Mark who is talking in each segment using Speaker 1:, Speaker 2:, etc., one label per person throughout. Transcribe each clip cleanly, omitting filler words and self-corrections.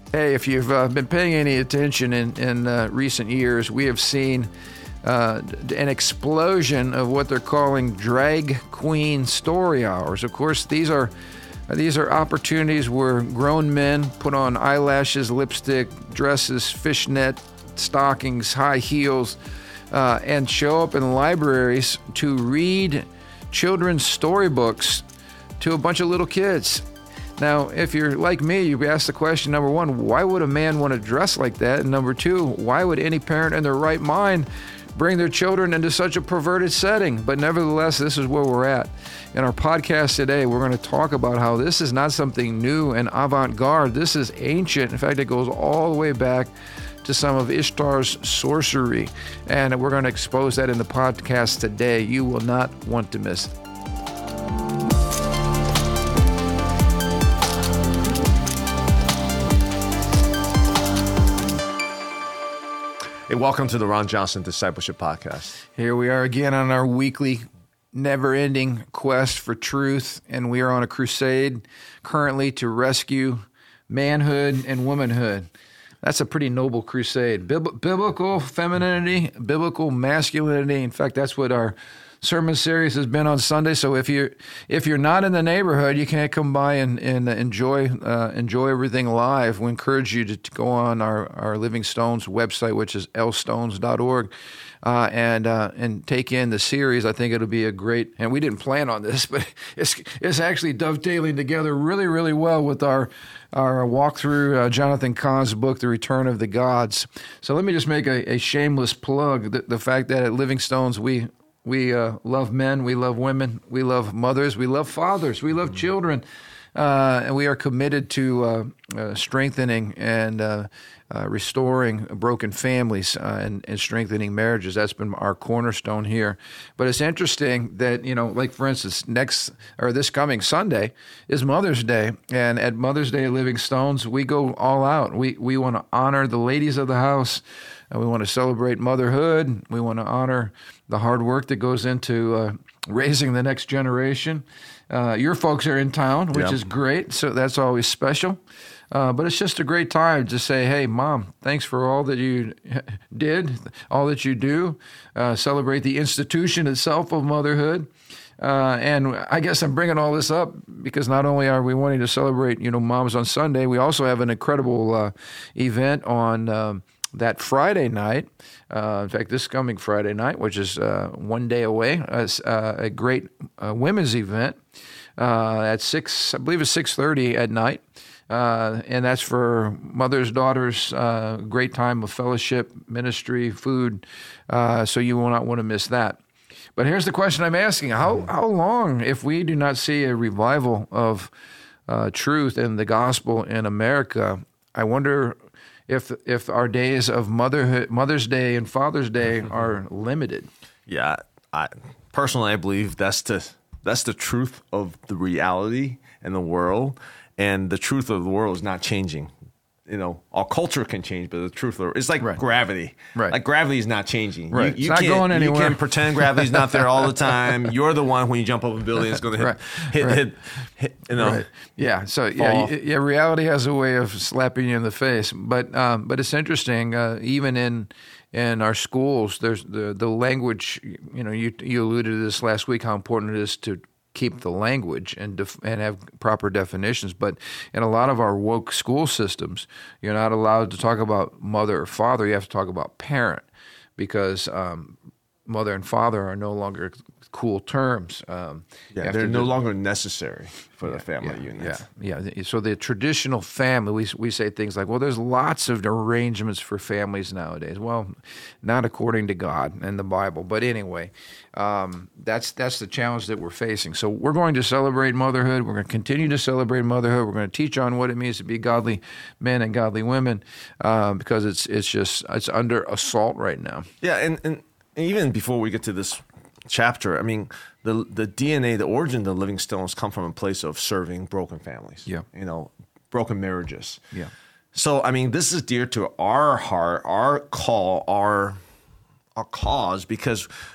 Speaker 1: Hey, if you've been paying any attention in recent years, we have seen an explosion of what they're calling drag queen story hours. Of course, these are opportunities where grown men put on eyelashes, lipstick, dresses, fishnet stockings, high heels, and show up in libraries to read children's storybooks to a bunch of little kids. Now, if you're like me, you ask the question, number one, why would a man want to dress like that? And number two, why would any parent in their right mind bring their children into such a perverted setting? But nevertheless, this is where we're at. In our podcast today, we're going to talk about how this is not something new and avant-garde. This is ancient. In fact, it goes all the way back to some of Ishtar's sorcery. And we're going to expose that in the podcast today. You will not want to miss it.
Speaker 2: Hey, welcome to the Ron Johnson Discipleship Podcast.
Speaker 1: Here we are again on our weekly, never-ending quest for truth, and we are on a crusade currently to rescue manhood and womanhood. That's a pretty noble crusade. Biblical femininity, biblical masculinity. In fact, that's what our sermon series has been on Sunday. So if you're not in the neighborhood, you can't come by and enjoy everything live. We encourage you to go on our Living Stones website, which is lstones.org, and take in the series. I think it'll be a great. And we didn't plan on this, but it's actually dovetailing together really, really well with our walk through Jonathan Cahn's book, The Return of the Gods. So let me just make a shameless plug. The fact that at Living Stones we love men, we love women, we love mothers, we love fathers, we love children, and we are committed to strengthening and restoring broken families and strengthening marriages. That's been our cornerstone here. But it's interesting that, like for instance, this coming Sunday is Mother's Day, and at Mother's Day at Living Stones, we go all out. We want to honor the ladies of the house. We want to celebrate motherhood. We want to honor the hard work that goes into raising the next generation. Your folks are in town, which is great, so that's always special. But it's just a great time to say, hey, Mom, thanks for all that you did, all that you do. Celebrate the institution itself of motherhood. And I guess I'm bringing all this up because not only are we wanting to celebrate, moms on Sunday, we also have an incredible event on that Friday night, in fact, this coming Friday night, which is one day away, a great women's event at 6:30 at night, and that's for mothers, daughters, great time of fellowship, ministry, food, so you will not want to miss that. But here's the question I'm asking: How long, if we do not see a revival of truth and the gospel in America, I wonder if our days of Mother's Day and Father's Day are limited.
Speaker 2: Yeah, I believe that's the truth of the reality in the world, and the truth of the world is not changing. Our culture can change, but the truth of it's like gravity. Right. Like gravity is not changing.
Speaker 1: Right.
Speaker 2: You
Speaker 1: it's
Speaker 2: can't,
Speaker 1: not going anywhere.
Speaker 2: You can pretend gravity's not there all the time. You're the one when you jump up a building, it's going to hit.
Speaker 1: Right. Yeah. So reality has a way of slapping you in the face. But it's interesting. Even in our schools, there's the language. You alluded to this last week. How important it is to keep the language and have proper definitions. But in a lot of our woke school systems, you're not allowed to talk about mother or father. You have to talk about parent, because mother and father are no longer cool terms.
Speaker 2: They're no longer necessary for the family unit.
Speaker 1: Yeah. So the traditional family, we say things like, well, there's lots of arrangements for families nowadays. Well, not according to God and the Bible. But anyway, that's the challenge that we're facing. So we're going to celebrate motherhood. We're going to continue to celebrate motherhood. We're going to teach on what it means to be godly men and godly women, because it's under assault right now.
Speaker 2: Yeah, and even before we get to this chapter, I mean, the DNA, the origin of the Living Stones come from a place of serving broken families.
Speaker 1: Yeah.
Speaker 2: Broken marriages.
Speaker 1: Yeah.
Speaker 2: So, I mean, this is dear to our heart, our call, our cause, because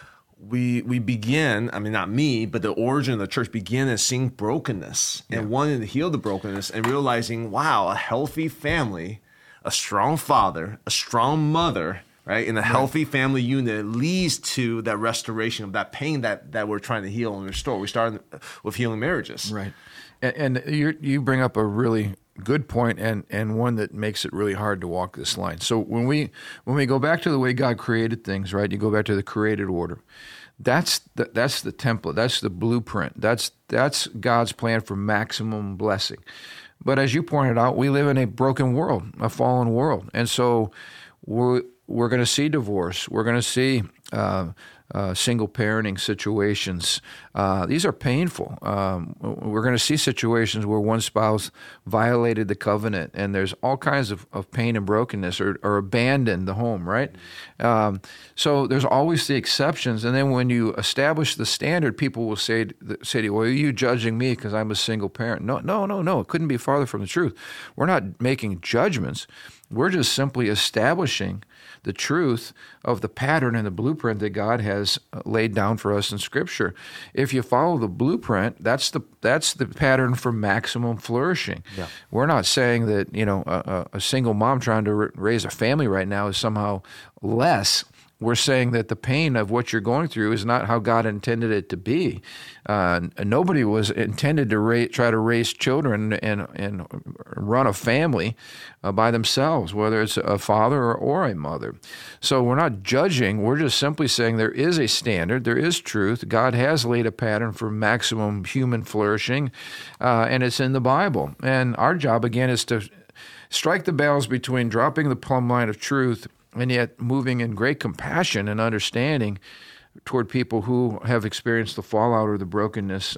Speaker 2: we begin, I mean, not me, but the origin of the church began as seeing brokenness and wanting to heal the brokenness and realizing, wow, a healthy family, a strong father, a strong mother, right, in a healthy family unit leads to that restoration of that pain that we're trying to heal and restore. We started with healing marriages.
Speaker 1: Right. And you bring up a really good point, and one that makes it really hard to walk this line. So when we go back to the way God created things, right? You go back to the created order. That's the template. That's the blueprint. That's God's plan for maximum blessing. But as you pointed out, we live in a broken world, a fallen world, and so we're going to see divorce. We're going to see single parenting situations. These are painful. We're going to see situations where one spouse violated the covenant, and there's all kinds of pain and brokenness, or abandoned the home, right? So there's always the exceptions. And then when you establish the standard, people will say to you, well, are you judging me because I'm a single parent? No. It couldn't be farther from the truth. We're not making judgments. We're just simply establishing the truth of the pattern and the blueprint that God has laid down for us in Scripture. If you follow the blueprint, that's the pattern for maximum flourishing. Yeah. We're not saying that a single mom trying to raise a family right now is somehow less. We're saying that the pain of what you're going through is not how God intended it to be. Nobody was intended to try to raise children and run a family by themselves, whether it's a father or a mother. So we're not judging. We're just simply saying there is a standard. There is truth. God has laid a pattern for maximum human flourishing, and it's in the Bible. And our job, again, is to strike the balance between dropping the plumb line of truth and yet moving in great compassion and understanding toward people who have experienced the fallout or the brokenness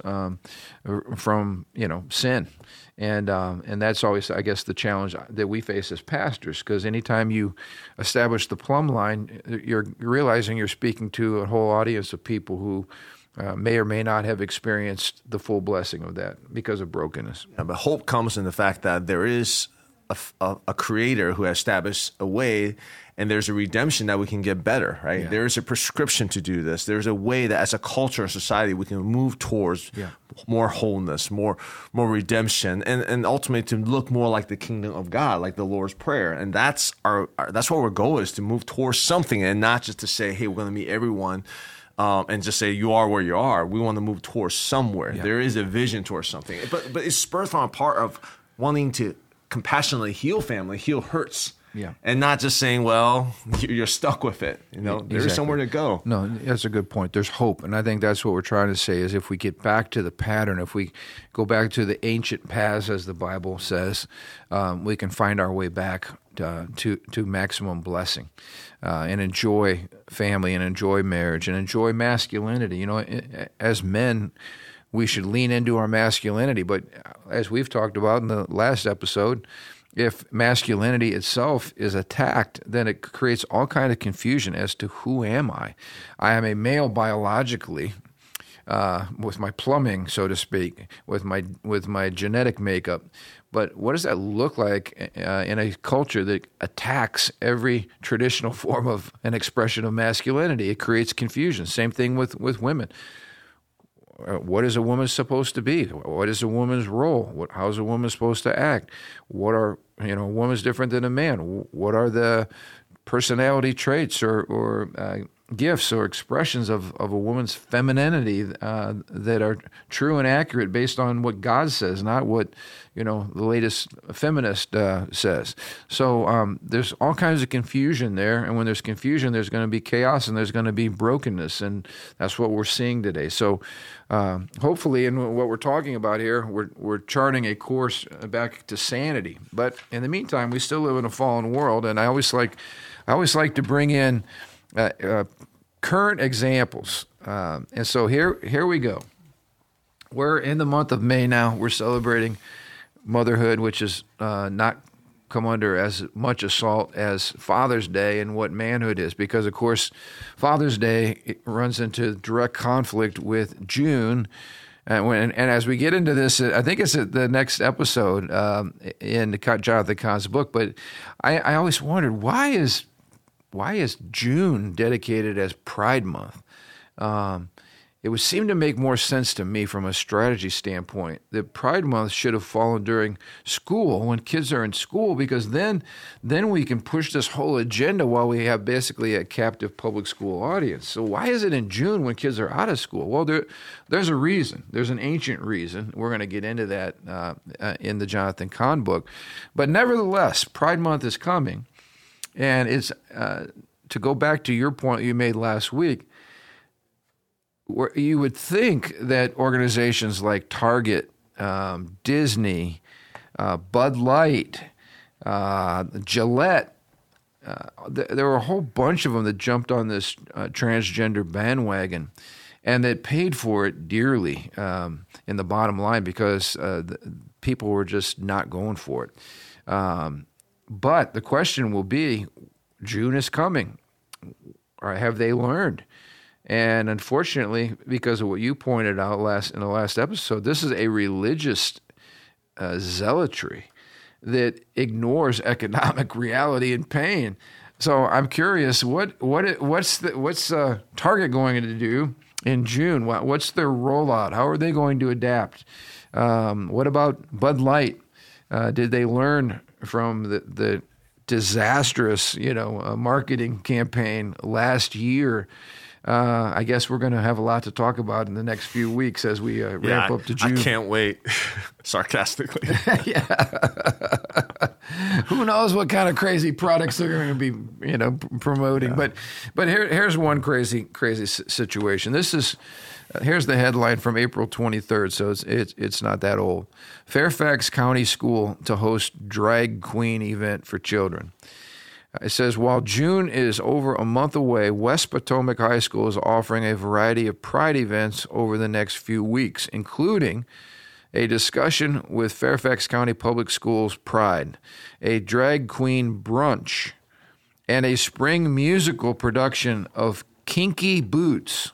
Speaker 1: from sin, and that's always, I guess, the challenge that we face as pastors. Because anytime you establish the plumb line, you're realizing you're speaking to a whole audience of people who may or may not have experienced the full blessing of that because of brokenness.
Speaker 2: Yeah, but hope comes in the fact that there is a creator who has established a way, and there's a redemption that we can get better, right? Yeah. There's a prescription to do this. There's a way that as a culture and society we can move towards more wholeness, more redemption, and ultimately to look more like the kingdom of God, like the Lord's Prayer. And that's what our goal is, to move towards something, and not just to say, hey, we're going to meet everyone and just say you are where you are. We want to move towards somewhere. Yeah. There is a vision towards something. But it's spurred from a part of wanting to compassionately heal family, heal hurts. Yeah. And not just saying, well, you're stuck with it. There's somewhere to go.
Speaker 1: No, that's a good point. There's hope. And I think that's what we're trying to say is if we get back to the pattern, if we go back to the ancient paths, as the Bible says, we can find our way back to maximum blessing and enjoy family and enjoy marriage and enjoy masculinity. As men, we should lean into our masculinity. But as we've talked about in the last episode, if masculinity itself is attacked, then it creates all kind of confusion as to who am I? I am a male biologically, with my plumbing, so to speak, with my genetic makeup. But what does that look like in a culture that attacks every traditional form of an expression of masculinity? It creates confusion. Same thing with women. What is a woman supposed to be? What is a woman's role? How is a woman supposed to act? What are, a woman's different than a man? What are the personality traits or gifts or expressions of a woman's femininity that are true and accurate based on what God says, not what the latest feminist says. So there's all kinds of confusion there, and when there's confusion, there's going to be chaos and there's going to be brokenness, and that's what we're seeing today. So hopefully, in what we're talking about here, we're charting a course back to sanity. But in the meantime, we still live in a fallen world, and I always like to bring in current examples. And so here we go. We're in the month of May now. We're celebrating motherhood, which is not come under as much assault as Father's Day and what manhood is, because, of course, Father's Day runs into direct conflict with June. And as we get into this, I think it's the next episode in Jonathan Cahn's book, but I always wondered, why is June dedicated as Pride Month? it would seem to make more sense to me from a strategy standpoint that Pride Month should have fallen during school when kids are in school, because then we can push this whole agenda while we have basically a captive public school audience. So why is it in June when kids are out of school? Well, there's a reason. There's an ancient reason. We're going to get into that in the Jonathan Cahn book. But nevertheless, Pride Month is coming. And it's to go back to your point you made last week, where you would think that organizations like Target, Disney, Bud Light, Gillette, there were a whole bunch of them that jumped on this transgender bandwagon, and that paid for it dearly in the bottom line, because people were just not going for it. But the question will be, June is coming. Or have they learned? And unfortunately, because of what you pointed out in the last episode, this is a religious zealotry that ignores economic reality and pain. So I'm curious, what's Target going to do in June? What's their rollout? How are they going to adapt? What about Bud Light? Did they learn from the disastrous, marketing campaign last year? I guess we're going to have a lot to talk about in the next few weeks as we ramp up to June.
Speaker 2: I can't wait. Sarcastically.
Speaker 1: Yeah. Who knows what kind of crazy products they're going to be, promoting? Yeah. But here's one crazy situation. Here's the headline from April 23rd, so it's not that old. Fairfax County School to host drag queen event for children. It says, while June is over a month away, West Potomac High School is offering a variety of Pride events over the next few weeks, including a discussion with Fairfax County Public Schools Pride, a drag queen brunch, and a spring musical production of Kinky Boots.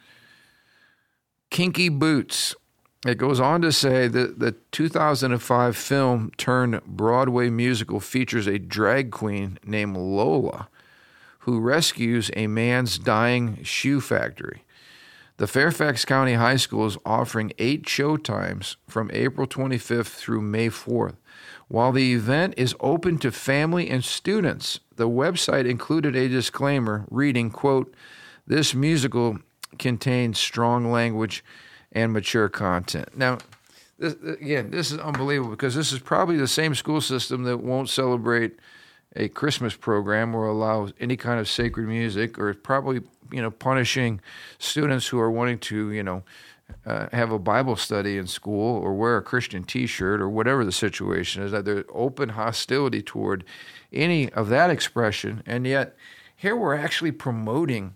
Speaker 1: Kinky Boots. It goes on to say that the 2005 film turned Broadway musical features a drag queen named Lola who rescues a man's dying shoe factory. The Fairfax County High School is offering 8 show times from April 25th through May 4th. While the event is open to family and students, the website included a disclaimer reading, quote, "This musical contains strong language and mature content." Now, this is unbelievable, because this is probably the same school system that won't celebrate a Christmas program or allow any kind of sacred music, or probably, punishing students who are wanting to, have a Bible study in school or wear a Christian T-shirt or whatever the situation is. That there's open hostility toward any of that expression, and yet here we're actually promoting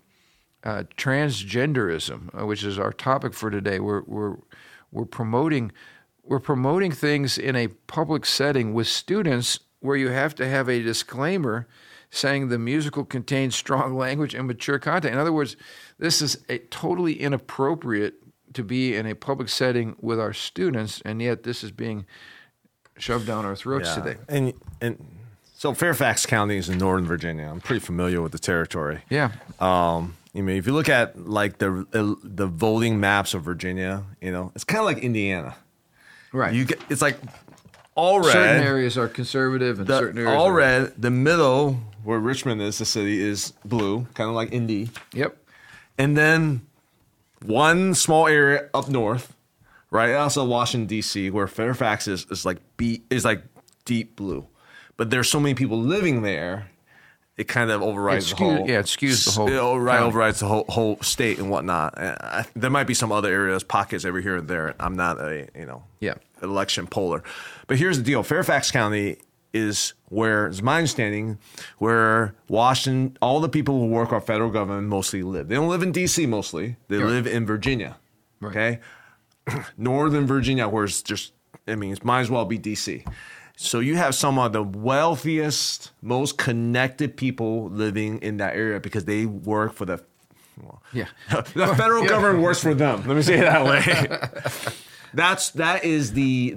Speaker 1: transgenderism, which is our topic for today. We're promoting things in a public setting with students where you have to have a disclaimer saying the musical contains strong language and mature content. In other words, this is totally inappropriate to be in a public setting with our students, and yet this is being shoved down our throats today.
Speaker 2: And so Fairfax County is in Northern Virginia. I'm pretty familiar with the territory.
Speaker 1: Yeah.
Speaker 2: If you look at like the voting maps of Virginia, it's kind of like Indiana,
Speaker 1: right?
Speaker 2: It's like all red.
Speaker 1: Certain areas are conservative, and certain areas
Speaker 2: all red. The middle, where Richmond is, the city, is blue, kind of like Indy.
Speaker 1: Yep.
Speaker 2: And then one small area up north, right outside Washington D.C., where Fairfax is like deep blue, but there's so many people living there. It kind of overrides the whole.
Speaker 1: Yeah, it skews the whole.
Speaker 2: It overrides the whole state and whatnot. There might be some other areas, pockets every here and there. I'm not a election poller, but here's the deal: Fairfax County is where, it's my understanding, where Washington, all the people who work for our federal government mostly live. They don't live in D.C. mostly. They live in Virginia.
Speaker 1: Right.
Speaker 2: Okay, Northern Virginia, where it's just, it might as well be D.C. So you have some of the wealthiest, most connected people living in that area because they work for the federal government works for them. Let me say it that way. That is the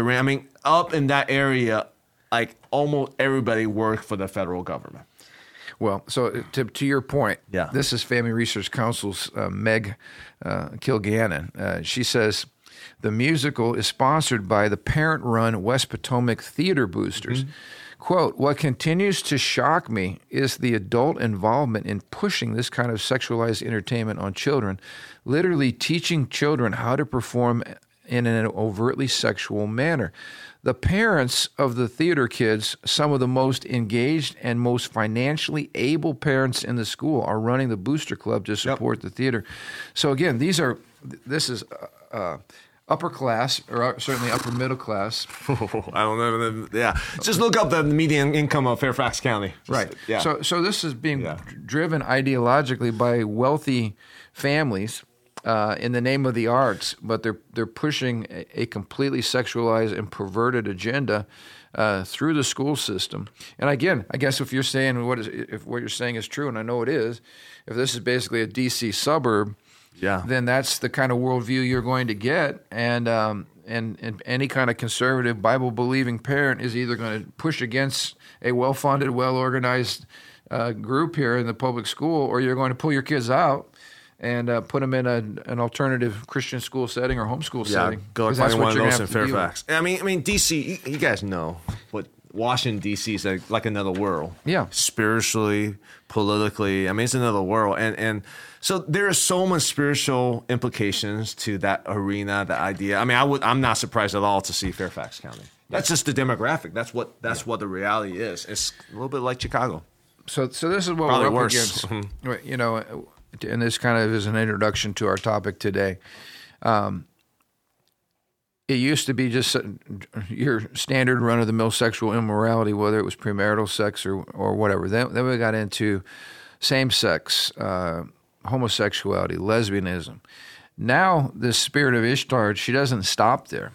Speaker 2: up in that area, like almost everybody works for the federal government.
Speaker 1: Well, so to your point,
Speaker 2: Yeah.
Speaker 1: this is Family Research Council's Meg Kilgannon. She says, the musical is sponsored by the parent-run West Potomac Theater Boosters.
Speaker 2: Mm-hmm.
Speaker 1: Quote, what continues to shock me is the adult involvement in pushing this kind of sexualized entertainment on children, literally teaching children how to perform in an overtly sexual manner. The parents of the theater kids, some of the most engaged and most financially able parents in the school, are running the booster club to support the theater. So again, this is upper class, or certainly upper middle class.
Speaker 2: I don't know. Yeah, just look up the median income of Fairfax County.
Speaker 1: Right.
Speaker 2: Yeah.
Speaker 1: So this is being driven ideologically by wealthy families in the name of the arts, but they're pushing a completely sexualized and perverted agenda through the school system. And again, I guess if you're saying if what you're saying is true, and I know it is, if this is basically a DC suburb, then that's the kind of worldview you're going to get, and any kind of conservative Bible-believing parent is either going to push against a well-funded, well-organized group here in the public school, or you're going to pull your kids out and put them in an alternative Christian school setting or homeschool setting.
Speaker 2: Go like one of those in Fairfax. I mean, DC. You guys know what Washington D.C. is like another world.
Speaker 1: Yeah,
Speaker 2: spiritually, politically. I mean, it's another world, and so there are so much spiritual implications to that arena, the idea. I mean, I'm not surprised at all to see Fairfax County. That's just the demographic. That's what the reality is. It's a little bit like Chicago.
Speaker 1: So this is what
Speaker 2: Probably
Speaker 1: we're up
Speaker 2: worse.
Speaker 1: against. You know, and this kind of is an introduction to our topic today. It used to be just your standard run-of-the-mill sexual immorality, whether it was premarital sex or whatever. Then we got into same-sex, homosexuality, lesbianism. Now, this spirit of Ishtar, she doesn't stop there.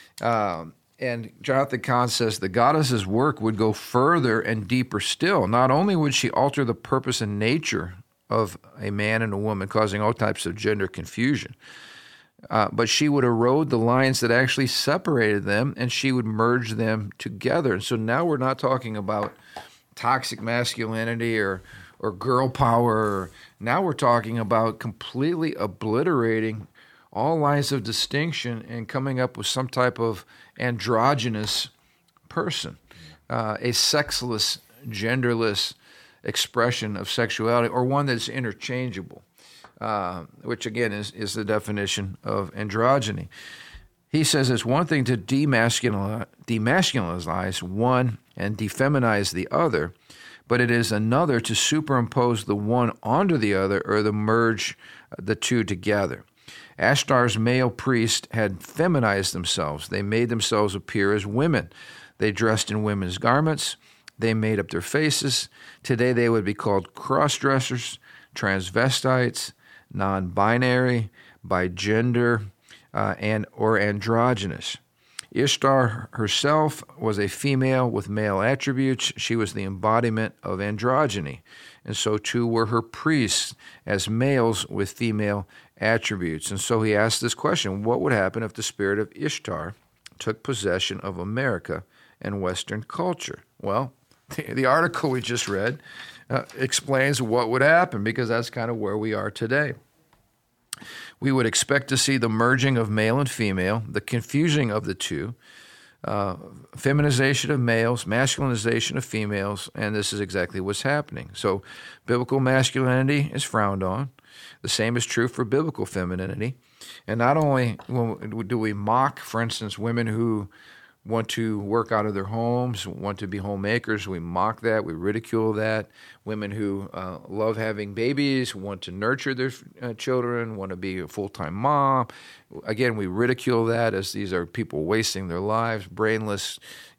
Speaker 1: And Jonathan Cahn says the goddess's work would go further and deeper still. Not only would she alter the purpose and nature of a man and a woman, causing all types of gender confusion, but she would erode the lines that actually separated them, and she would merge them together. And so now we're not talking about toxic masculinity or girl power. Now we're talking about completely obliterating all lines of distinction and coming up with some type of androgynous person, a sexless, genderless expression of sexuality, or one that's interchangeable, which again is the definition of androgyny. He says it's one thing to demasculinize one and defeminize the other, but it is another to superimpose the one onto the other, or to merge the two together. Ashtar's male priests had feminized themselves. They made themselves appear as women. They dressed in women's garments. They made up their faces. Today they would be called cross-dressers, transvestites, non-binary, bigender, or androgynous. Ishtar herself was a female with male attributes. She was the embodiment of androgyny, and so too were her priests as males with female attributes. And so he asked this question: what would happen if the spirit of Ishtar took possession of America and Western culture? Well, the article we just read explains what would happen, because that's kind of where we are today. We would expect to see the merging of male and female, the confusing of the two, feminization of males, masculinization of females, and this is exactly what's happening. So biblical masculinity is frowned on. The same is true for biblical femininity. And not only do we mock, for instance, women who want to work out of their homes, want to be homemakers, we mock that, we ridicule that. Women who love having babies, want to nurture their children, want to be a full-time mom. Again, we ridicule that, as these are people wasting their lives, brainless,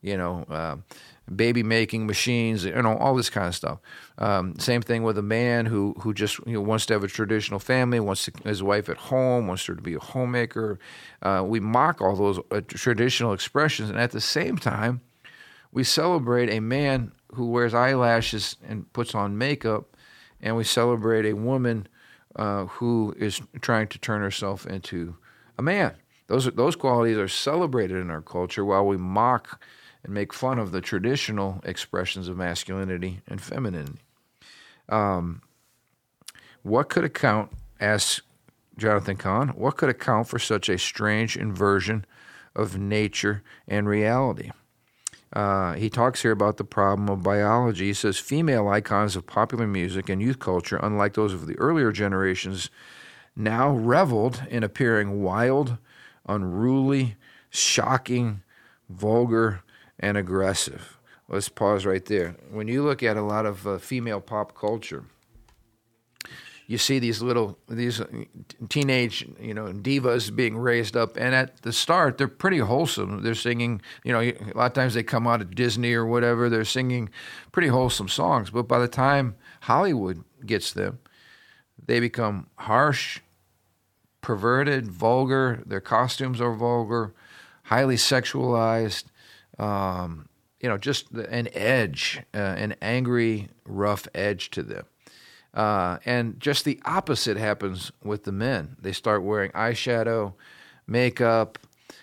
Speaker 1: baby-making machines, all this kind of stuff. Same thing with a man who just wants to have a traditional family, wants his wife at home, wants her to be a homemaker. We mock all those traditional expressions, and at the same time, we celebrate a man who wears eyelashes and puts on makeup, and we celebrate a woman who is trying to turn herself into a man. Those qualities are celebrated in our culture, while we mock and make fun of the traditional expressions of masculinity and femininity. What could account, asks Jonathan Cahn, what could account for such a strange inversion of nature and reality? He talks here about the problem of biology. He says female icons of popular music and youth culture, unlike those of the earlier generations, now reveled in appearing wild, unruly, shocking, vulgar, and aggressive. Let's pause right there. When you look at a lot of female pop culture, you see these teenage, divas being raised up, and at the start, they're pretty wholesome. They're singing, a lot of times they come out of Disney or whatever, they're singing pretty wholesome songs. But by the time Hollywood gets them, they become harsh, perverted, vulgar. Their costumes are vulgar, highly sexualized, just an edge, an angry, rough edge to them. And just the opposite happens with the men. They start wearing eyeshadow, makeup.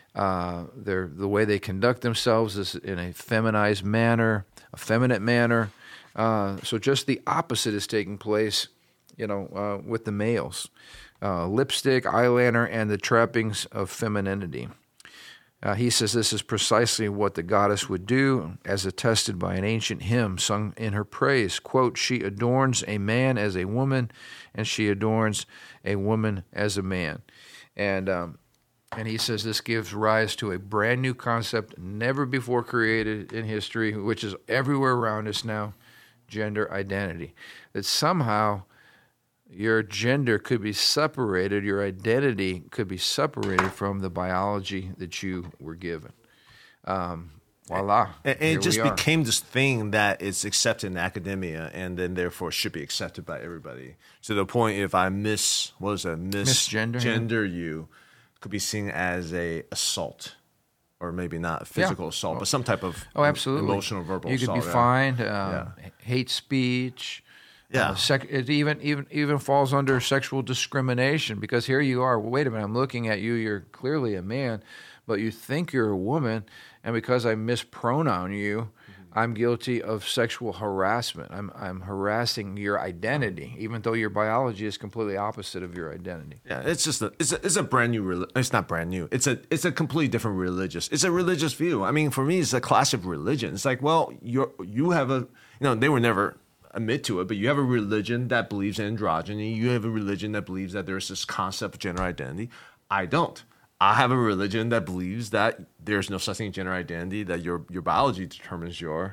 Speaker 1: The way they conduct themselves is in a feminized manner, a feminine manner. So just the opposite is taking place, with the males. Lipstick, eyeliner, and the trappings of femininity. He says this is precisely what the goddess would do, as attested by an ancient hymn sung in her praise. Quote, she adorns a man as a woman, and she adorns a woman as a man. And he says this gives rise to a brand new concept never before created in history, which is everywhere around us now, gender identity. That somehow your gender could be separated, your identity could be separated from the biology that you were given. Voila.
Speaker 2: And it just became this thing that is accepted in academia and then therefore should be accepted by everybody. To the point if I misgender you, could be seen as a assault. Or maybe not physical assault, but some type of emotional, verbal assault.
Speaker 1: You could be fined, hate speech.
Speaker 2: Yeah,
Speaker 1: it even falls under sexual discrimination, because here you are. Well, wait a minute, I'm looking at you. You're clearly a man, but you think you're a woman, and because I mispronoun you, I'm guilty of sexual harassment. I'm harassing your identity, even though your biology is completely opposite of your identity.
Speaker 2: Yeah, it's just it's a brand new. It's not brand new. It's a completely different religious. It's a religious view. I mean, for me, it's a class of religion. It's like, well, you have a they were never admit to it, but you have a religion that believes in androgyny. You have a religion that believes that there's this concept of gender identity. I don't. I have a religion that believes that there's no such thing as gender identity, that your biology determines your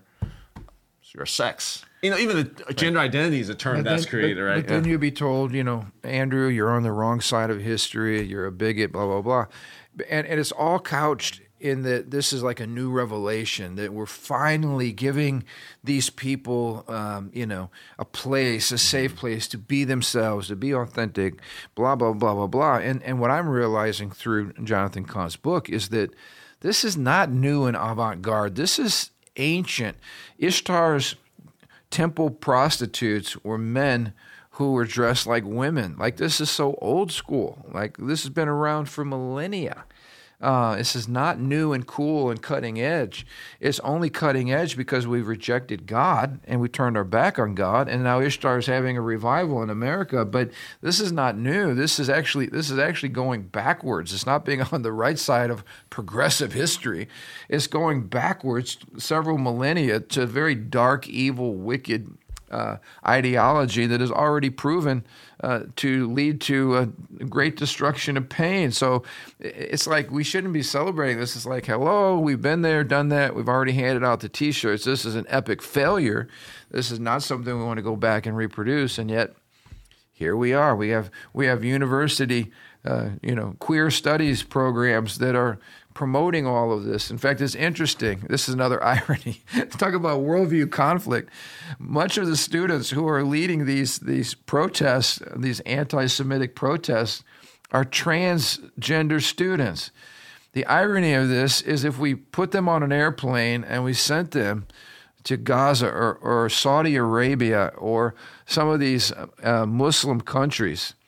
Speaker 2: sex. Even the gender identity is a term that's created, right?
Speaker 1: But then you'd be told, Andrew, you're on the wrong side of history. You're a bigot, blah, blah, blah. And it's all couched in that this is like a new revelation, that we're finally giving these people, a place, a safe place to be themselves, to be authentic, blah, blah, blah, blah, blah. And what I'm realizing through Jonathan Cahn's book is that this is not new and avant-garde. This is ancient. Ishtar's temple prostitutes were men who were dressed like women. Like, this is so old school. Like, this has been around for millennia. This is not new and cool and cutting edge. It's only cutting edge because we've rejected God and we turned our back on God, and now Ishtar is having a revival in America. But this is not new. This is actually going backwards. It's not being on the right side of progressive history. It's going backwards several millennia to a very dark, evil, wicked ideology that is already proven to lead to a great destruction and pain. So it's like we shouldn't be celebrating this. It's like, hello, we've been there, done that. We've already handed out the T-shirts. This is an epic failure. This is not something we want to go back and reproduce. And yet, here we are. We have university, queer studies programs that are promoting all of this. In fact, it's interesting. This is another irony. Talk about worldview conflict. Much of the students who are leading these protests, these anti-Semitic protests, are transgender students. The irony of this is if we put them on an airplane and we sent them to Gaza or Saudi Arabia or some of these Muslim countries,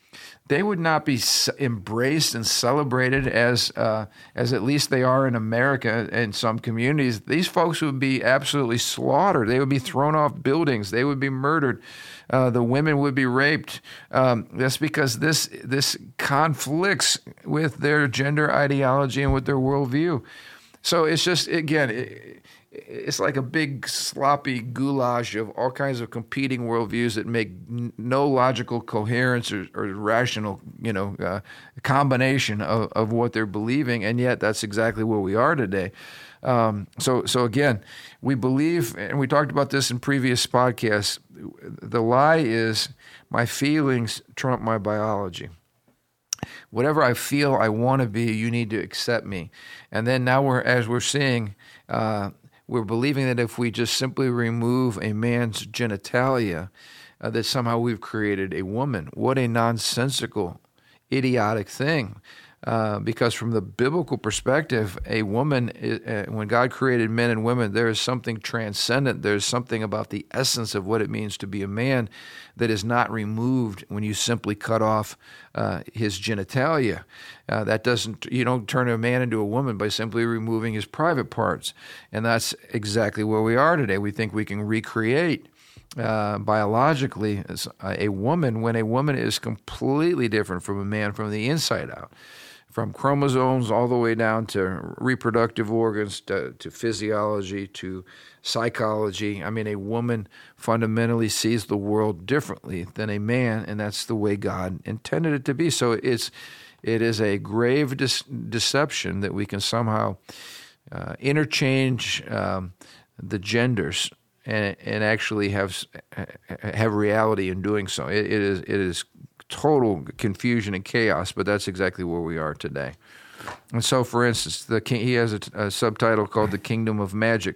Speaker 1: they would not be embraced and celebrated as at least they are in America and some communities. These folks would be absolutely slaughtered. They would be thrown off buildings. They would be murdered. The women would be raped. That's because this conflicts with their gender ideology and with their worldview. So it's just, again, it's like a big sloppy goulash of all kinds of competing worldviews that make no logical coherence or rational, combination of what they're believing, and yet that's exactly where we are today. So again, we believe, and we talked about this in previous podcasts, the lie is my feelings trump my biology. Whatever I feel I want to be, you need to accept me. And then now as we're seeing, we're believing that if we just simply remove a man's genitalia, that somehow we've created a woman. What a nonsensical, idiotic thing. Because from the biblical perspective, a woman, when God created men and women, there is something transcendent. There's something about the essence of what it means to be a man that is not removed when you simply cut off his genitalia. You don't turn a man into a woman by simply removing his private parts. And that's exactly where we are today. We think we can recreate biologically a woman when a woman is completely different from a man from the inside out. From chromosomes all the way down to reproductive organs, to physiology, to psychology. I mean, a woman fundamentally sees the world differently than a man, and that's the way God intended it to be. So it is a grave deception that we can somehow interchange the genders and actually have reality in doing so. It is total confusion and chaos, but that's exactly where we are today. And so, for instance, he has a subtitle called The Kingdom of Magic.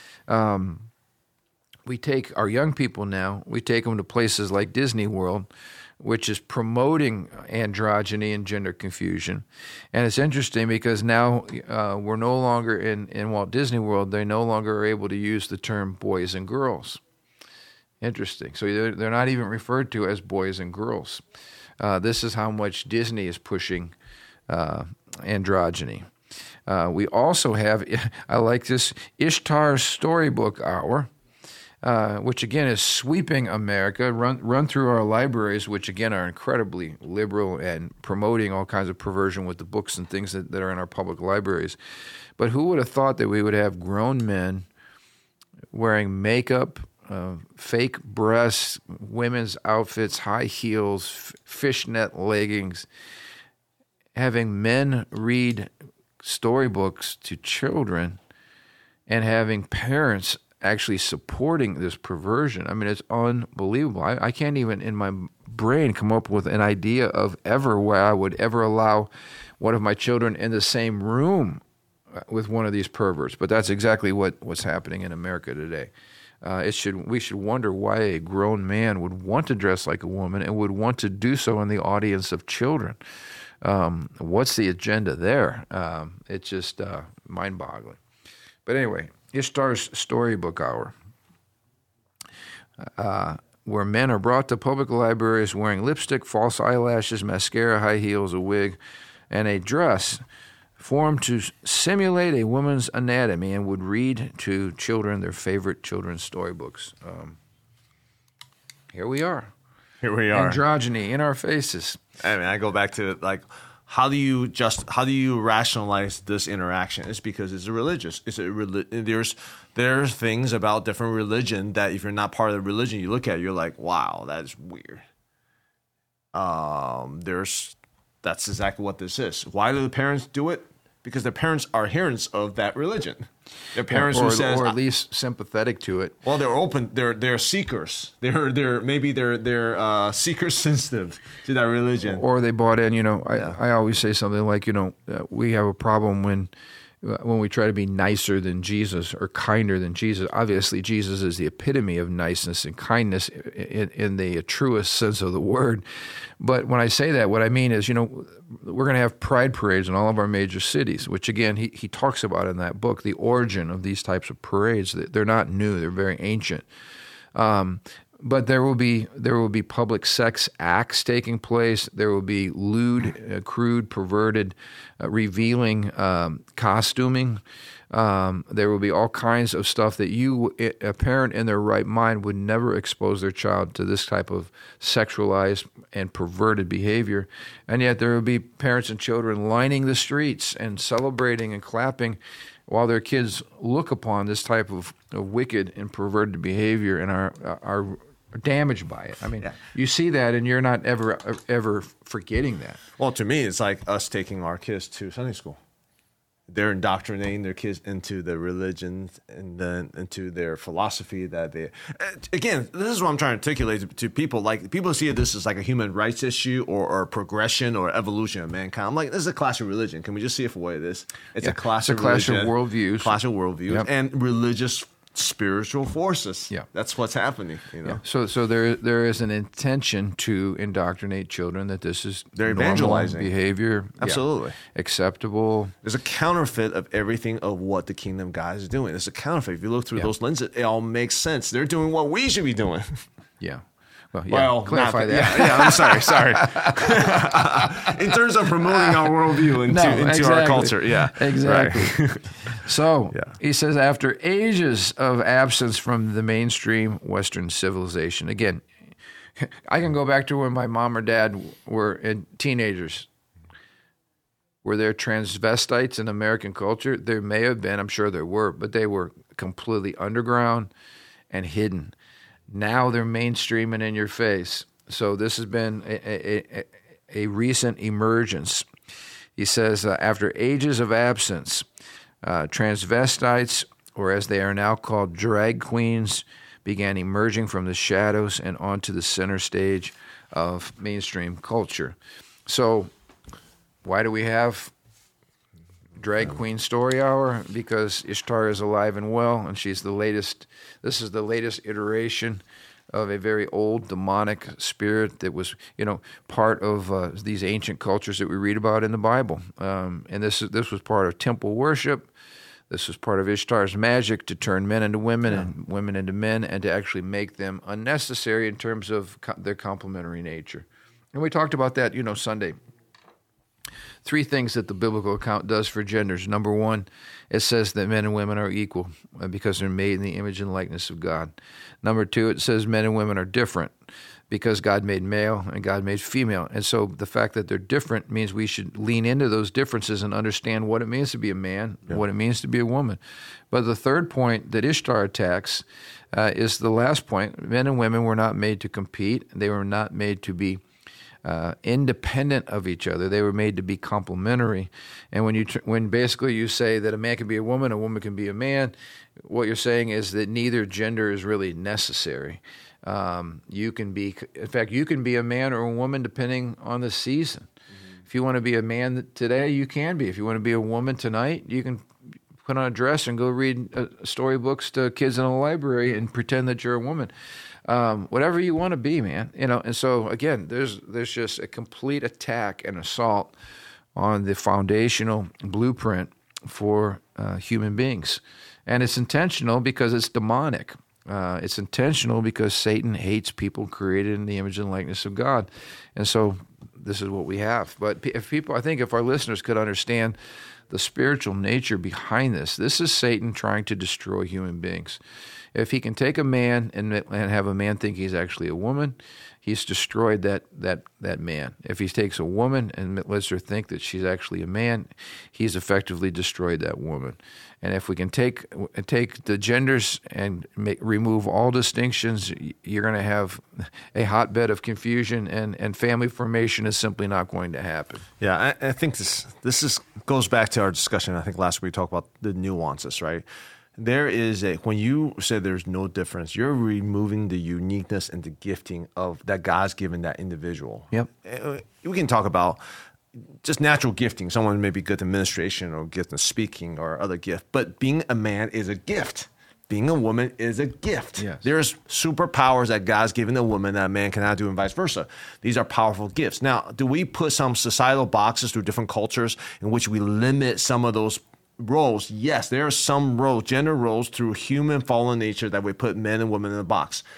Speaker 1: We take our young people now, we take them to places like Disney World, which is promoting androgyny and gender confusion. And it's interesting because now we're no longer in Walt Disney World, they no longer are able to use the term boys and girls. Interesting. So they're not even referred to as boys and girls. This is how much Disney is pushing androgyny. We also have, I like this, Ishtar's Storybook Hour, which again is sweeping America, run through our libraries, which again are incredibly liberal and promoting all kinds of perversion with the books and things that are in our public libraries. But who would have thought that we would have grown men wearing makeup, fake breasts, women's outfits, high heels, fishnet leggings, having men read storybooks to children, and having parents actually supporting this perversion. I mean, it's unbelievable. I can't even in my brain come up with an idea of ever where I would ever allow one of my children in the same room with one of these perverts. But that's exactly what's happening in America today. We should wonder why a grown man would want to dress like a woman and would want to do so in the audience of children. What's the agenda there? It's just mind-boggling. But anyway, Ishtar's Storybook Hour, where men are brought to public libraries wearing lipstick, false eyelashes, mascara, high heels, a wig, and a dress formed to simulate a woman's anatomy, and would read to children their favorite children's storybooks. Here we are. Androgyny in our faces.
Speaker 2: I mean, I go back to how do you rationalize this interaction? It's because it's religious. There's things about different religion that if you're not part of the religion, you look at it, you're like, wow, that's weird. That's exactly what this is. Why do the parents do it? Because the parents are adherents of that religion. Their parents
Speaker 1: or at least sympathetic to it.
Speaker 2: Well, they're open. They're seekers. They're seeker sensitive to that religion.
Speaker 1: Or they bought in. I always say something like, we have a problem when we try to be nicer than Jesus or kinder than Jesus. Obviously, Jesus is the epitome of niceness and kindness in the truest sense of the word. But when I say that, what I mean is, we're going to have pride parades in all of our major cities, which again, he talks about in that book, the origin of these types of parades. They're not new, they're very ancient. But there will be public sex acts taking place. There will be lewd, crude, perverted, revealing costuming. There will be all kinds of stuff that a parent in their right mind would never expose their child to this type of sexualized and perverted behavior. And yet there will be parents and children lining the streets and celebrating and clapping while their kids look upon this type of wicked and perverted behavior and are damaged by it. I mean, you see that, and you're not ever forgetting that.
Speaker 2: Well, to me, it's like us taking our kids to Sunday school. They're indoctrinating their kids into their religions and then into their philosophy that they. Again, this is what I'm trying to articulate to people. Like, people see this as like a human rights issue or progression or evolution of mankind. I'm like, this is a clash of religion. Can we just see it for what it is? It's a clash of religion,
Speaker 1: worldviews.
Speaker 2: Clash of worldviews and religious spiritual forces.
Speaker 1: Yeah,
Speaker 2: that's what's happening. You know,
Speaker 1: so there is an intention to indoctrinate children that this is
Speaker 2: they're
Speaker 1: normal
Speaker 2: evangelizing
Speaker 1: behavior,
Speaker 2: absolutely
Speaker 1: acceptable.
Speaker 2: There's a counterfeit of everything of what the kingdom of God is doing. There's a counterfeit. If you look through those lenses, it all makes sense. They're doing what we should be doing.
Speaker 1: Yeah.
Speaker 2: Well,
Speaker 1: clarify that.
Speaker 2: Yeah, I'm sorry. In terms of promoting our worldview into our culture,
Speaker 1: exactly. Right. So he says, after ages of absence from the mainstream Western civilization, again, I can go back to when my mom or dad were teenagers. Were there transvestites in American culture? There may have been. I'm sure there were, but they were completely underground and hidden. Now they're mainstream and in your face. So this has been a recent emergence. He says, after ages of absence, transvestites, or as they are now called, drag queens, began emerging from the shadows and onto the center stage of mainstream culture. So why do we have Drag Queen Story Hour? Because Ishtar is alive and well, and she's the latest. This is the latest iteration of a very old demonic spirit that was, part of these ancient cultures that we read about in the Bible. And this was part of temple worship. This was part of Ishtar's magic to turn men into women and women into men, and to actually make them unnecessary in terms of their complementary nature. And we talked about that, Sunday. 3 things that the biblical account does for genders. Number 1, it says that men and women are equal because they're made in the image and likeness of God. Number 2, it says men and women are different because God made male and God made female. And so the fact that they're different means we should lean into those differences and understand what it means to be a man, what it means to be a woman. But the third point that Ishtar attacks is the last point. Men and women were not made to compete. They were not made to be independent of each other. They were made to be complementary. And when basically you say that a man can be a woman can be a man, what you're saying is that neither gender is really necessary. You can be a man or a woman depending on the season. Mm-hmm. If you want to be a man today, you can be. If you want to be a woman tonight, you can put on a dress and go read storybooks to kids in a library and pretend that you're a woman. Whatever you want to be, man, and so again, there's just a complete attack and assault on the foundational blueprint for human beings, and it's intentional because it's demonic. It's intentional because Satan hates people created in the image and likeness of God, and so this is what we have. But if our listeners could understand the spiritual nature behind this is Satan trying to destroy human beings. If he can take a man and have a man think he's actually a woman, he's destroyed that man. If he takes a woman and lets her think that she's actually a man, he's effectively destroyed that woman. And if we can take the genders and remove all distinctions, you're going to have a hotbed of confusion, and family formation is simply not going to happen.
Speaker 2: Yeah, I think this goes back to our discussion. I think last week we talked about the nuances, right? There is when you say there's no difference, you're removing the uniqueness and the gifting of that God's given that individual.
Speaker 1: Yep.
Speaker 2: We can talk about just natural gifting. Someone may be good at administration or good at speaking or other gift, but being a man is a gift. Being a woman is a gift.
Speaker 1: Yes.
Speaker 2: There's superpowers that God's given a woman that a man cannot do, and vice versa. These are powerful gifts. Now, do we put some societal boxes through different cultures in which we limit some of those roles? Yes, there are some roles, gender roles through human fallen nature that we put men and women in a box.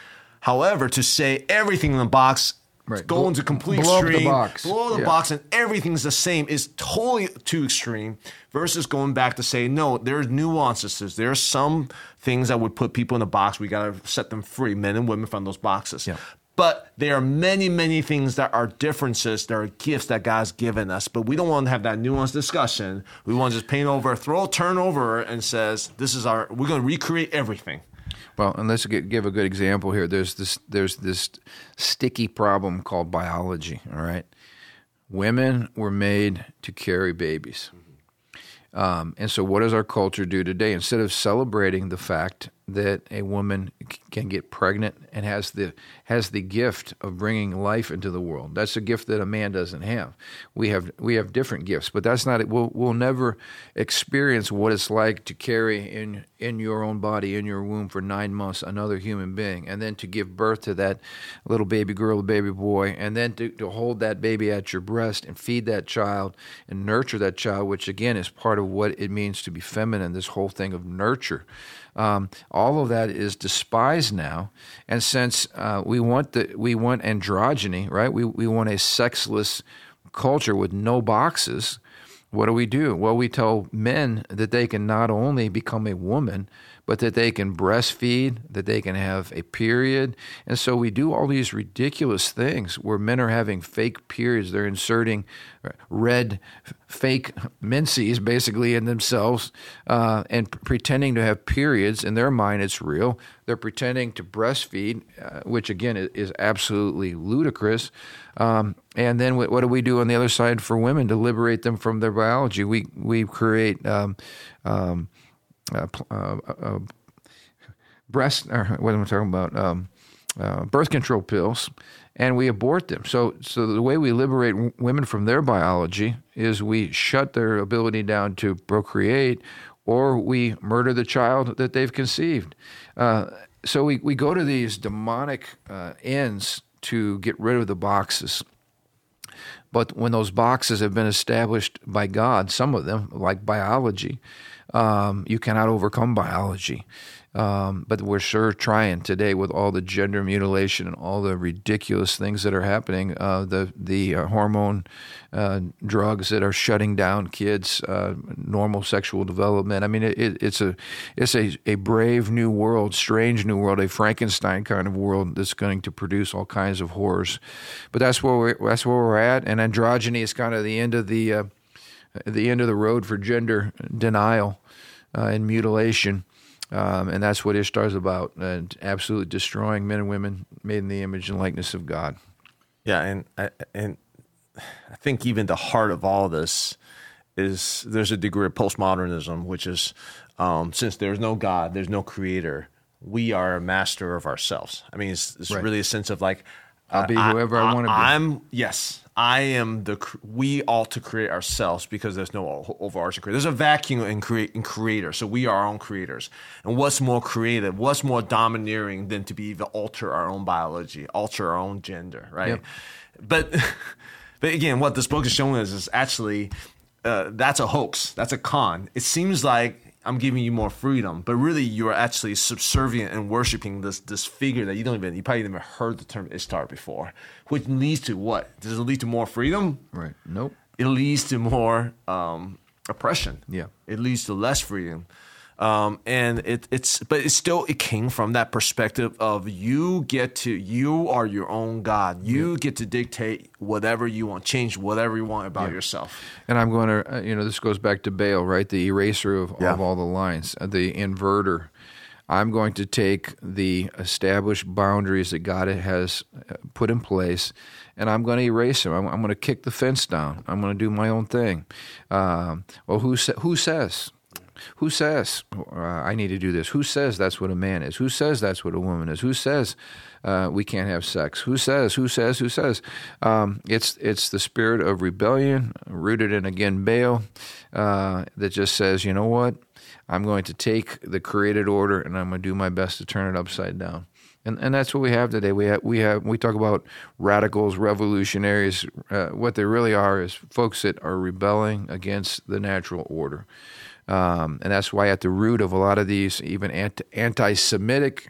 Speaker 2: However, to say everything in the box,
Speaker 1: Right.
Speaker 2: go into complete
Speaker 1: Blow up the
Speaker 2: extreme,
Speaker 1: box.
Speaker 2: blow the
Speaker 1: Yeah.
Speaker 2: box, and everything's the same is totally too extreme. Versus going back to say, no, there's nuances. There's some things that would put people in a box. We got to set them free, men and women, from those boxes.
Speaker 1: Yeah.
Speaker 2: But there are many, many things that are differences. There are gifts that God's given us. But we don't want to have that nuanced discussion. We want to just paint over, turn over, and says, we're going to recreate everything.
Speaker 1: Well, and let's give a good example here. There's this sticky problem called biology. All right, women were made to carry babies, and so what does our culture do today? Instead of celebrating the fact that a woman can get pregnant and has the gift of bringing life into the world, that's a gift that a man doesn't have. We have different gifts, but that's not it. We'll never experience what it's like to carry in your own body, in your womb for 9 months, another human being, and then to give birth to that little baby girl, baby boy, and then to hold that baby at your breast and feed that child and nurture that child, which again is part of what it means to be feminine, this whole thing of nurture. All of that is despised now, and since we want androgyny, right? We want a sexless culture with no boxes. What do? Well, we tell men that they can not only become a woman, but that they can breastfeed, that they can have a period. And so we do all these ridiculous things where men are having fake periods. They're inserting red fake menses basically in themselves and pretending to have periods. In their mind, it's real. They're pretending to breastfeed, which again is absolutely ludicrous. And then what do we do on the other side for women to liberate them from their biology? We create breast, or what am I talking about? Birth control pills, and we abort them. So the way we liberate women from their biology is we shut their ability down to procreate, or we murder the child that they've conceived. So we go to these demonic ends to get rid of the boxes. But when those boxes have been established by God, some of them, like biology, you cannot overcome biology. But we're sure trying today with all the gender mutilation and all the ridiculous things that are happening, the hormone drugs that are shutting down kids' normal sexual development. I mean, it's a brave new world, strange new world, a Frankenstein kind of world that's going to produce all kinds of horrors. But that's where we're at, and androgyny is kind of the end of the road for gender denial and mutilation. And that's what Ishtar's about, absolutely destroying men and women made in the image and likeness of God.
Speaker 2: Yeah, and I think even the heart of all of this is there's a degree of postmodernism, which is since there's no God, there's no creator, we are a master of ourselves. I mean, it's
Speaker 1: Right.
Speaker 2: really a sense of like,
Speaker 1: I'll be whoever I want to be.
Speaker 2: I am we ought to create ourselves because there's no overarching creator. There's a vacuum in creator, so we are our own creators. And what's more creative, what's more domineering than to be able to alter our own biology, alter our own gender, right?
Speaker 1: Yep.
Speaker 2: But again, what this book is showing us is actually that's a hoax. That's a con. It seems like I'm giving you more freedom, but really you're actually subservient and worshiping this figure that you probably never heard the term Ishtar before, which leads to what? Does it lead to more freedom?
Speaker 1: Right. Nope.
Speaker 2: It leads to more oppression.
Speaker 1: Yeah.
Speaker 2: It leads to less freedom. And it came from that perspective of you are your own God. You get to dictate whatever you want, change whatever you want about yourself.
Speaker 1: And I'm going to, this goes back to Baal, right? The eraser of all the lines, the inverter. I'm going to take the established boundaries that God has put in place, and I'm going to erase them. I'm going to kick the fence down. I'm going to do my own thing. Who says? Who says I need to do this? Who says that's what a man is? Who says that's what a woman is? Who says we can't have sex? Who says? It's the spirit of rebellion rooted in, again, Baal that just says, you know what? I'm going to take the created order and I'm going to do my best to turn it upside down. And that's what we have today. We talk about radicals, revolutionaries. What they really are is folks that are rebelling against the natural order. And that's why at the root of a lot of these even anti-Semitic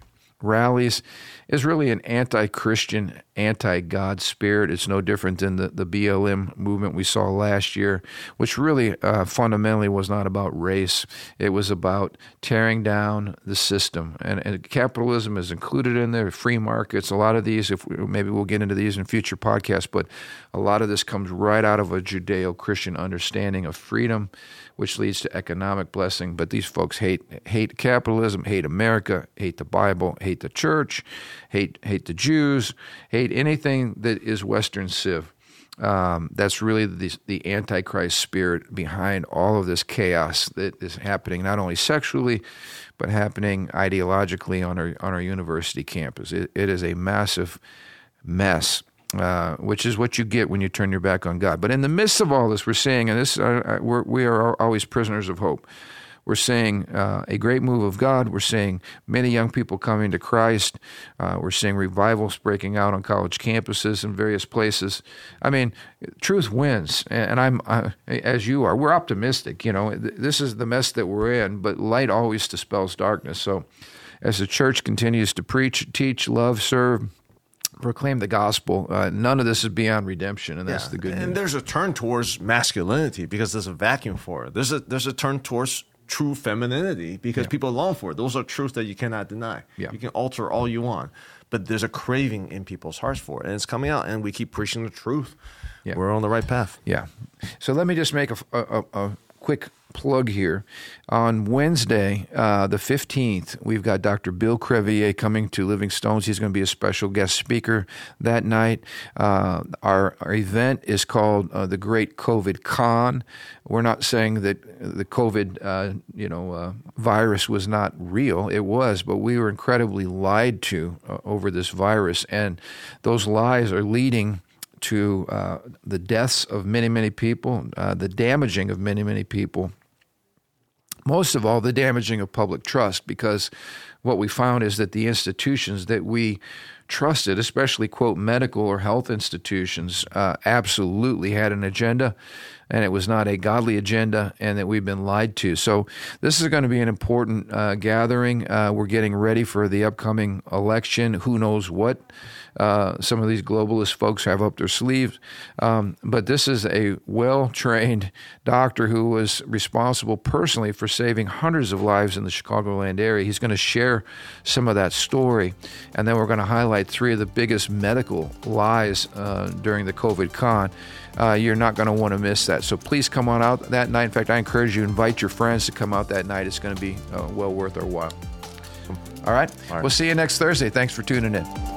Speaker 1: rallies is really an anti-Christian, anti-God spirit. It's no different than the BLM movement we saw last year, which really fundamentally was not about race. It was about tearing down the system. And capitalism is included in there, free markets, a lot of these, maybe we'll get into these in future podcasts, but a lot of this comes right out of a Judeo-Christian understanding of freedom, which leads to economic blessing. But these folks hate capitalism, hate America, hate the Bible, hate the church, hate the Jews, hate anything that is Western civ. That's really the Antichrist spirit behind all of this chaos that is happening, not only sexually, but happening ideologically on our university campus. It is a massive mess. Which is what you get when you turn your back on God. But in the midst of all this, we're seeing, and this we are always prisoners of hope. We're seeing a great move of God. We're seeing many young people coming to Christ. We're seeing revivals breaking out on college campuses in various places. I mean, truth wins, and I'm as you are. We're optimistic. You know, this is the mess that we're in, but light always dispels darkness. So, as the church continues to preach, teach, love, serve, proclaim the gospel, none of this is beyond redemption, and that's the good news.
Speaker 2: And there's a turn towards masculinity because there's a vacuum for it. There's a turn towards true femininity because people long for it. Those are truths that you cannot deny.
Speaker 1: Yeah.
Speaker 2: You can alter all you want, but there's a craving in people's hearts for it, and it's coming out, and we keep preaching the truth.
Speaker 1: Yeah.
Speaker 2: We're on the right path.
Speaker 1: Yeah. So let me just make a quick plug here. On Wednesday, the 15th, we've got Dr. Bill Crevier coming to Living Stones. He's going to be a special guest speaker that night. Our event is called the Great COVID Con. We're not saying that the COVID virus was not real. It was, but we were incredibly lied to over this virus, and those lies are leading to the deaths of many, many people, the damaging of many, many people. Most of all, the damaging of public trust, because what we found is that the institutions that we trusted, especially, quote, medical or health institutions, absolutely had an agenda, and it was not a godly agenda, and that we've been lied to. So this is going to be an important gathering. We're getting ready for the upcoming election. Who knows what some of these globalist folks have up their sleeves. But this is a well-trained doctor who was responsible personally for saving hundreds of lives in the Chicagoland area. He's going to share some of that story, and then we're going to highlight 3 of the biggest medical lies during the COVID con. You're not going to want to miss that. So please come on out that night. In fact, I encourage you to invite your friends to come out that night. It's going to be well worth our while. All right. We'll see you next Thursday. Thanks for tuning in.